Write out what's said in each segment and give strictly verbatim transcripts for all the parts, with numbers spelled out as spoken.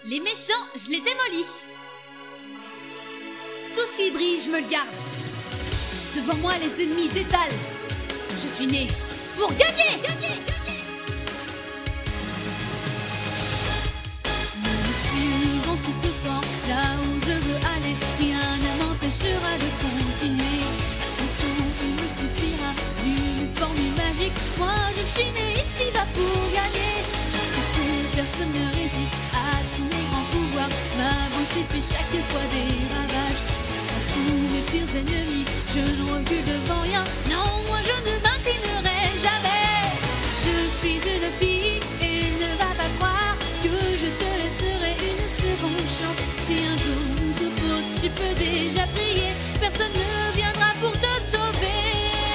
Les méchants, je les démolis. Tout ce qui brille, je me le garde. Devant moi, les ennemis détalent. Je suis né pour gagner, gagner, gagner. Même si le vent souffle fort, là où je veux aller, rien ne m'empêchera de continuer. Attention, il me suffira d'une formule magique. Moi, je suis né ici-bas pour gagner. Je sais que personne ne résiste à tous mes grands pouvoirs. Ma beauté fait chaque fois des ravages. Face à tous mes pires ennemis, je ne recule devant rien. Non, moi je ne m'inclinerai jamais. Je suis une fille et ne va pas croire que je te laisserai une seconde chance. Si un jour nous oppose, tu peux déjà prier. Personne ne viendra pour te sauver.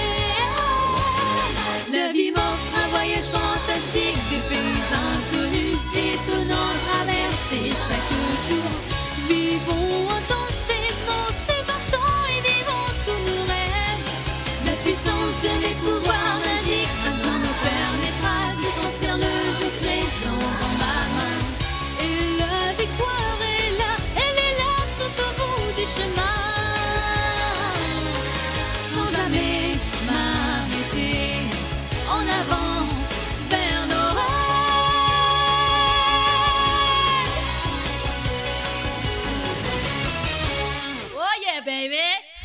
La vie m'offre un voyage fantastique, des pays inconnus, étonnants, traversés chaque jour. Vivons intensément ces instants et vivons tous nos rêves. La puissance de mes pouvoirs magiques maintenant me permettra de sentir le jour présent dans ma main. Et la victoire est là, elle est là tout au bout du chemin. Sans jamais m'arrêter, en avant vers nos rêves. Oh yeah baby.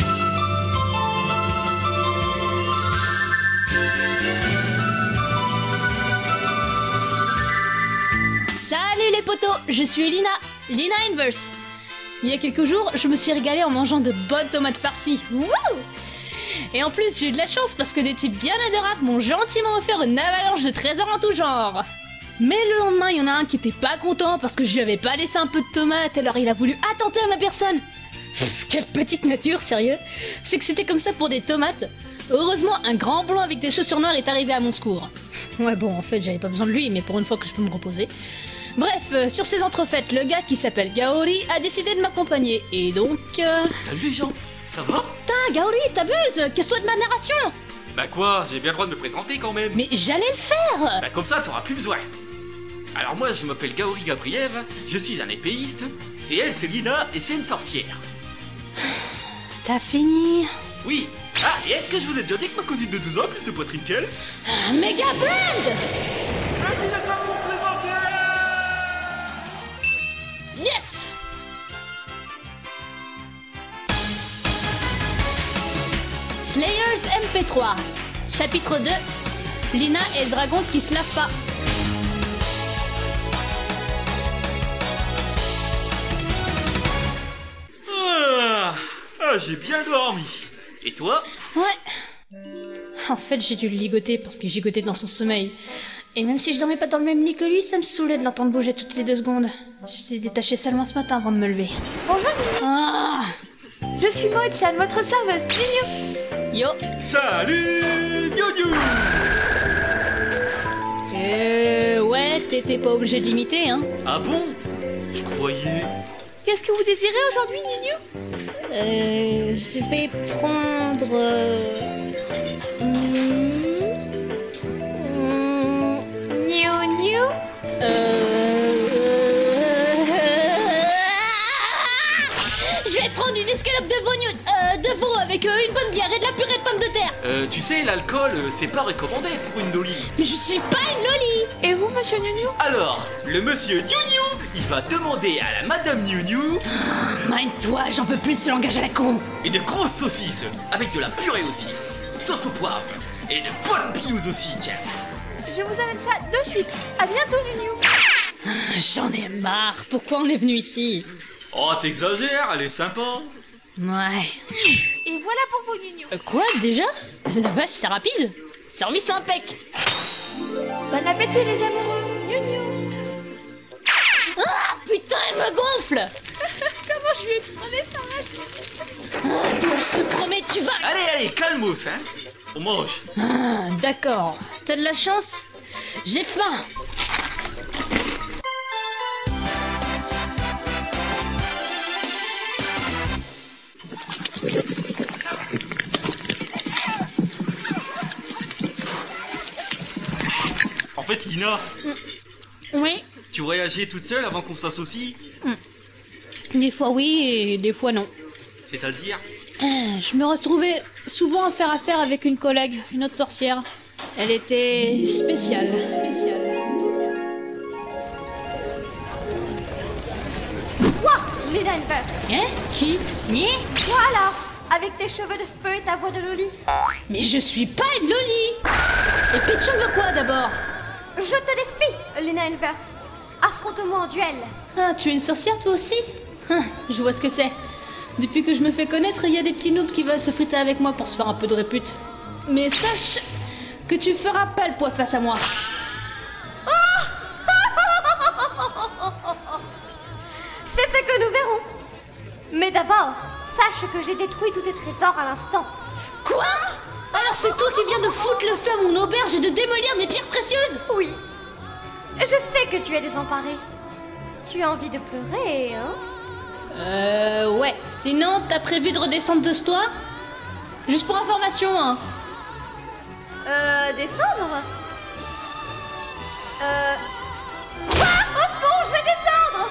Salut les potos, je suis Lina, Lina Inverse. Il y a quelques jours, je me suis régalée en mangeant de bonnes tomates farcies. Wouh! Et en plus, j'ai eu de la chance parce que des types bien adorables m'ont gentiment offert une avalanche de trésors en tout genre. Mais le lendemain, il y en a un qui était pas content parce que je lui avais pas laissé un peu de tomates, alors il a voulu attenter à ma personne. Pff, quelle petite nature, sérieux. C'est que c'était comme ça pour des tomates. Heureusement, un grand blond avec des chaussures noires est arrivé à mon secours. Ouais bon, en fait, j'avais pas besoin de lui, mais pour une fois que je peux me reposer. Bref, euh, sur ces entrefaites, le gars qui s'appelle Gaori a décidé de m'accompagner. Et donc... Euh... Salut les gens, ça va? Putain, Gaori, t'abuses! Casse-toi de ma narration! Bah quoi, j'ai bien le droit de me présenter quand même. Mais j'allais le faire! Bah comme ça, t'auras plus besoin. Alors moi, je m'appelle Gaori Gabriev, je suis un épéiste, et elle, c'est Lina, et c'est une sorcière. T'as fini? Oui. Ah, et est-ce que je vous ai déjà dit que ma cousine de douze ans a plus de poitrine qu'elle? Ah, Méga Blend! Je disais ça pour plaisanter. Yes! Slayers M P trois, chapitre deux, Lina et le dragon qui se lave pas. Ah, ah j'ai bien dormi. Et toi? Ouais. En fait, j'ai dû le ligoter parce qu'il gigotait dans son sommeil. Et même si je dormais pas dans le même lit que lui, ça me saoulait de l'entendre bouger toutes les deux secondes. Je l'ai détaché seulement ce matin avant de me lever. Bonjour, Ah! je suis Mo-chan, votre serveuse. Nunu. Yo! Salut, Yo-Yo. Euh... Ouais, t'étais pas obligé de l'imiter, hein? Ah bon? Je croyais... Qu'est-ce que vous désirez aujourd'hui, Nunu? Euh... Je vais prendre... Euh... hmm, hmm, Niu-niu. Euh... Je vais prendre une escalope de veau, euh, de veau avec euh, une bonne bière et de la purée de pommes de terre. Euh, tu sais, l'alcool, euh, c'est pas recommandé pour une dolly. Mais je suis pas une loli. Et vous, monsieur Nunu? Alors, le monsieur Niu-Niu, il va demander à la madame Niu-Niu Mind-toi, j'en peux plus ce langage à la con. une grosse saucisse, avec de la purée aussi, sauce au poivre, et de bonnes pilouses aussi, tiens. Je vous amène ça de suite. À bientôt, Nunu. J'en ai marre, pourquoi on est venu ici? Oh, t'exagères, elle est sympa. Ouais. Et voilà pour vous, Nunu. Euh, quoi, déjà? La vache, c'est rapide. Service impec. Bon appétit, les amoureux. Nunu. Ah, putain, elle me gonfle. Comment je vais te prendre ça? Ah, toi, je te promets, tu vas... Allez, allez, calmos, hein. On mange. Ah, d'accord. T'as de la chance. J'ai faim. En fait, Lina, Oui. tu Tu voyageais toute seule avant qu'on s'associe? Des fois oui et des fois non. C'est-à-dire? Euh, Je me retrouvais souvent à faire affaire avec une collègue, une autre sorcière. Elle était spéciale. Spéciale. Toi, Lina Inverse. Hein? Qui? Ni? Toi alors, avec tes cheveux de feu et ta voix de Loli. Mais je suis pas une loli. Et Pichon veut quoi d'abord? Je te défie, Lina Inverse. Affronte-moi en duel. Ah, tu es une sorcière toi aussi? Ah, je vois ce que c'est. Depuis que je me fais connaître, il y a des petits noobs qui veulent se friter avec moi pour se faire un peu de répute. Mais sache que tu feras pas le poids face à moi. C'est ce que nous verrons. Mais d'abord, sache que j'ai détruit tous tes trésors à l'instant. Quoi? Alors c'est toi qui viens de foutre le feu à mon auberge et de démolir mes pierres précieuses? Oui. Je sais que tu es désemparé. Tu as envie de pleurer, hein? Euh, ouais. Sinon, t'as prévu de redescendre de ce toit? Juste pour information, hein. Euh, descendre? Euh... Quoi? Au fond, je vais descendre!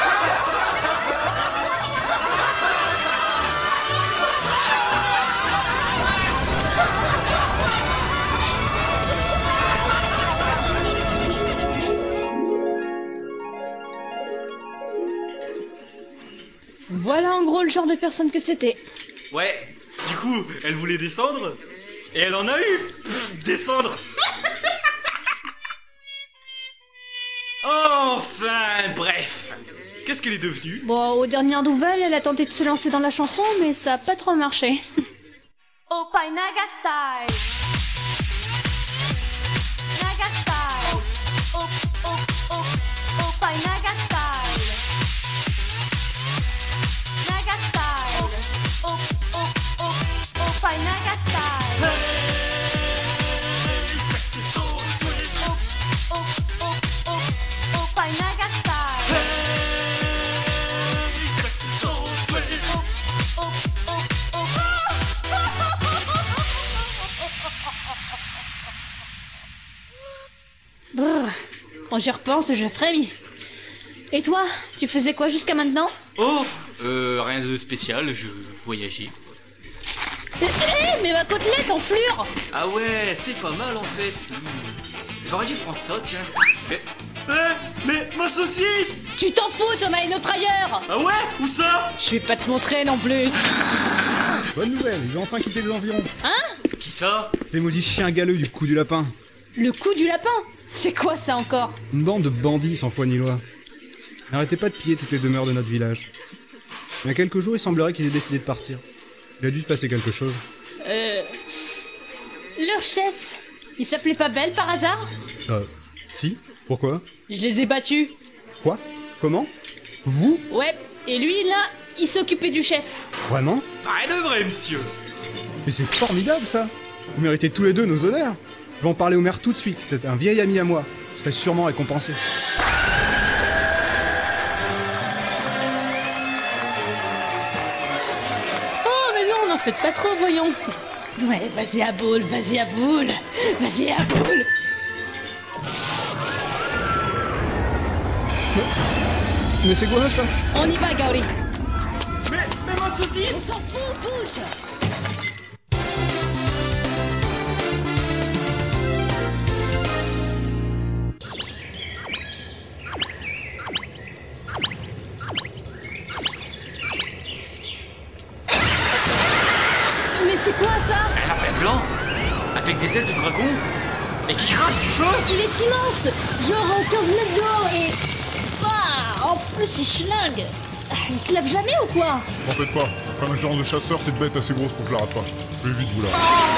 Voilà en gros le genre de personne que c'était. Ouais, du coup, elle voulait descendre, et elle en a eu. Pff, descendre. Enfin, bref. Qu'est-ce qu'elle est devenue? Bon, aux dernières nouvelles, elle a tenté de se lancer dans la chanson, mais ça a pas trop marché. Oppai Naga Style. Naga Style. Oh, oh, oh, Oppai Naga Style. Naga Style. Oh, oh, oh, Oppai Naga Style. Oh, oh, oh, oh, Oppai Naga Style. Oh, oh, oh, oh. Brrr. Quand j'y repense, je frémis. Et toi, tu faisais quoi jusqu'à maintenant? Oh, euh, rien de spécial, je voyageais. Eh, eh, mais ma côtelette en flure! Ah ouais, c'est pas mal en fait. Hmm. J'aurais dû prendre ça, tiens. Mais, eh, mais ma saucisse! Tu t'en fous, t'en as une autre ailleurs! Ah ouais? Où ça? Je vais pas te montrer non plus. Bonne nouvelle, ils ont enfin quitté les environs. Qui ça? Ces maudits chiens galeux du coup du lapin. Le coup du lapin? C'est quoi ça encore? Une bande de bandits sans foi ni loi. N'arrêtez pas de piller toutes les demeures de notre village. Il y a quelques jours, il semblerait qu'ils aient décidé de partir. Il a dû se passer quelque chose. Euh... Leur chef, il s'appelait pas Belle par hasard? Euh... Si? Pourquoi? Je les ai battus. Quoi? Comment? Vous? Ouais, et lui là, il s'occupait du chef. Vraiment? Rien de vrai, monsieur. Mais c'est formidable ça! Vous méritez tous les deux nos honneurs! Je vais en parler au maire tout de suite, c'était un vieil ami à moi. Je serai sûrement récompensé. Oh mais non, n'en faites pas trop, voyons. Ouais, vas-y à boule, vas-y à boule, vas-y à boule. Mais c'est quoi ça? On y va, Gaori. Mais, mais ma On saucisse! s'en fout, bouge. Mais c'est quoi ça? Un lapin blanc, avec des ailes de dragon, et qui crache du feu. Il est immense, genre quinze mètres de haut et... Ah, en plus il schlingue. Ah, il se lève jamais ou quoi? N'en faites pas, comme référence de chasseur, cette bête assez grosse pour que je la rate pas. Je vais vite vous là.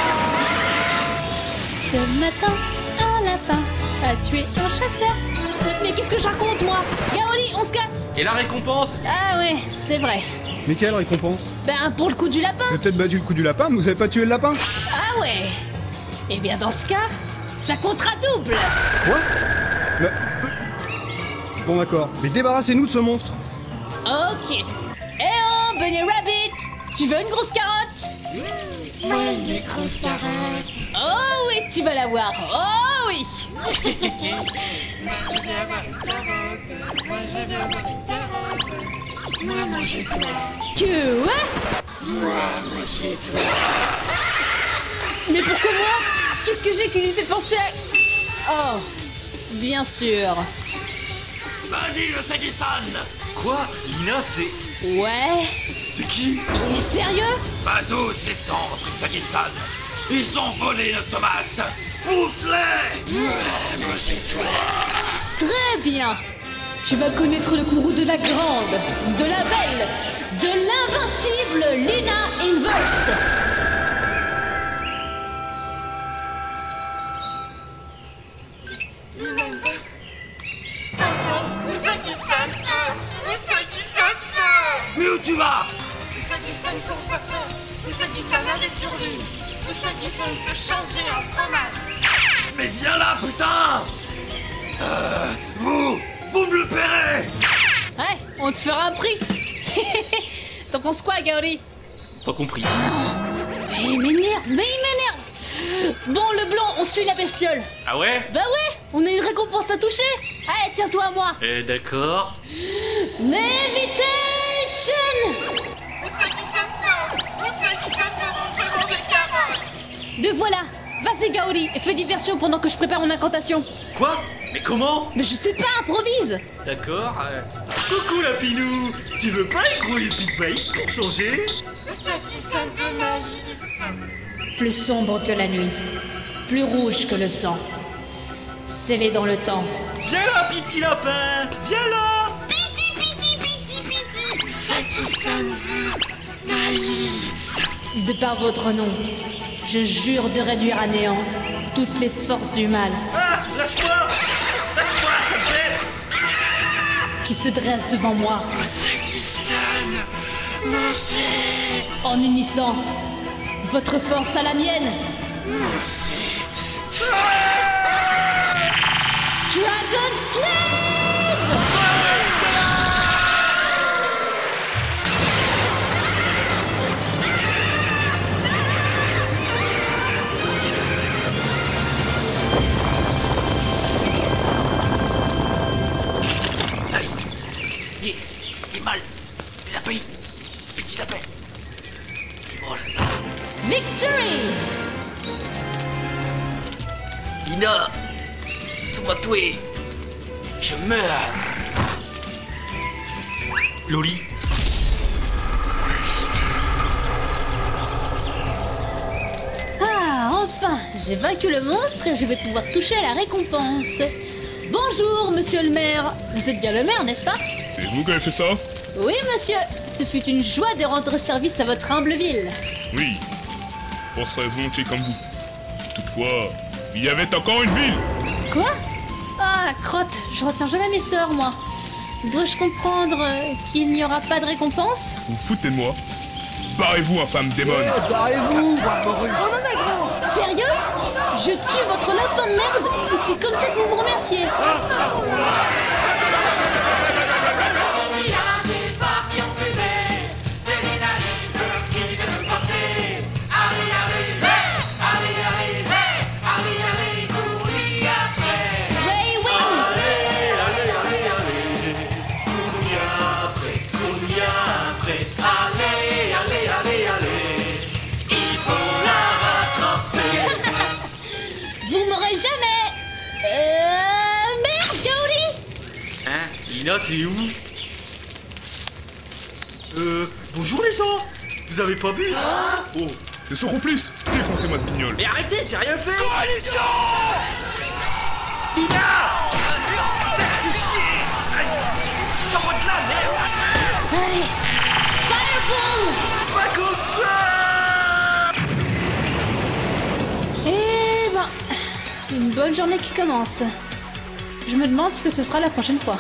Ce matin, un lapin a tué un chasseur. Mais qu'est-ce que je raconte moi? Gaoli, on se casse. Et la récompense? Ah ouais, c'est vrai. Mais quelle récompense? Ben pour le coup du lapin. Vous avez peut-être battu le coup du lapin, mais vous avez pas tué le lapin? Ah ouais. Eh bien dans ce cas, ça comptera double. Quoi? Mais... Bon d'accord, mais débarrassez-nous de ce monstre. Ok. Eh oh, Bunny Rabbit, tu veux une grosse carotte? Ouais, une grosse carotte. Oh oui, tu vas l'avoir. Oh oui. Moi je veux avoir une carotte. Moi je veux avoir une carotte. Moi mangez-toi. Que ouais? Moi mangez-toi. Mais pourquoi moi? Qu'est-ce que j'ai qui lui fait penser à... Oh, bien sûr. Vas-y, le Sagi-san. Quoi? Lina, c'est... Ouais? C'est qui? Il est sérieux? Pas douce et tendre, Sagi-san. Ils ont volé nos tomates. Bouffe-les. Mangez-toi. Très bien. Tu vas connaître le courroux de la grande, de la belle, de l'invincible Lina Inverse. Mais où tu vas? Usagi-san court sa fond. Usagi-san allait sur lui. Usagi-san se changer en fromage. Mais viens là, putain. Euh, vous, vous me le paierez. Ouais, on te fera un prix. T'en penses quoi, Gaori? Pas compris. Mais il m'énerve, mais il m'énerve. Bon, le blanc, on suit la bestiole. Ah ouais? Bah ouais, on a une récompense à toucher. Allez, tiens-toi à moi. Eh d'accord. Levitation. Usagi-san peur. Usagi-san peut rentrer manger carotte. Le voilà. Vas-y, Gaori, et fais diversion pendant que je prépare mon incantation. Quoi? Mais comment? Mais je sais pas, improvise. D'accord. euh, Coucou la Pinou. Tu veux pas un gros épi de maïs pour changer? Usagi-san de maïs. Plus sombre que la nuit, plus rouge que le sang, scellé dans le temps. Viens là, petit lapin. Viens là. Piti, piti, piti, piti. Usagi-san veut maïs. De par votre nom, je jure de réduire à néant toutes les forces du mal Ah, lâche-moi. Lâche-moi, cette bête. qui se dressent devant moi Usagi-san, mangez. en unissant votre force à la mienne. Mangez. Dragon Slave! Allez. Il est, il est mal. Les lapins. Petit lapin. Il vole. Victory! Lina, tu m'as tué. Je meurs. Loli. Ah, enfin, j'ai vaincu le monstre et je vais pouvoir toucher à la récompense. Bonjour, monsieur le maire. Vous êtes bien le maire, n'est-ce pas? C'est vous qui avez fait ça? Oui, monsieur. Ce fut une joie de rendre service à votre humble ville. Oui. On serait volontiers comme vous. Toutefois, il y avait encore une ville. Quoi? Ah, crotte, je retiens jamais mes sœurs, moi. Dois-je comprendre euh, qu'il n'y aura pas de récompense? Vous foutez de moi? Barrez-vous, infâme démon. Barrez-vous. Sérieux? Je tue votre lapin de merde et c'est comme ça que vous me remerciez. Ray Wing! Vous m'aurez jamais... Euh... Merde, Gaori! Hein? Lina, t'es où? Euh... Bonjour les gens. Vous avez pas vu? Oh. De ce complice, défoncez-moi ce guignol. Mais arrêtez, j'ai rien fait. Coalition! Lina! Taxi chier! Aïe! Sors-moi de là, merde! Allez! Fireball! Pas comme ça! Eh ben... Une bonne journée qui commence. Je me demande ce que ce sera la prochaine fois.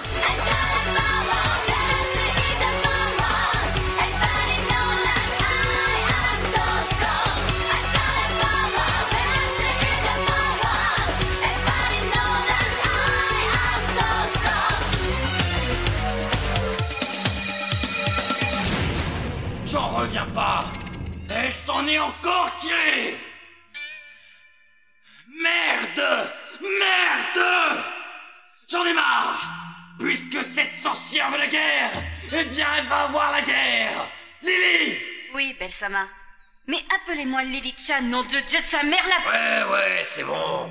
J'en reviens pas! Elle s'en est encore tirée! Merde! Merde! J'en ai marre! Puisque cette sorcière veut la guerre, eh bien elle va avoir la guerre! Lily! Oui, Belle-Sama. Mais appelez-moi Lily-chan, nom de Dieu de sa mère la... Ouais, ouais, c'est bon.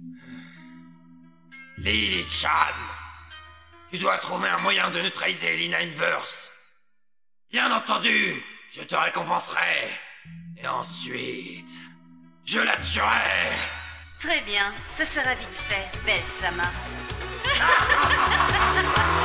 Lily-chan, tu dois trouver un moyen de neutraliser Lina Inverse. Bien entendu, je te récompenserai. Et ensuite, je la tuerai. Très bien, ce sera vite fait, Belle-Sama.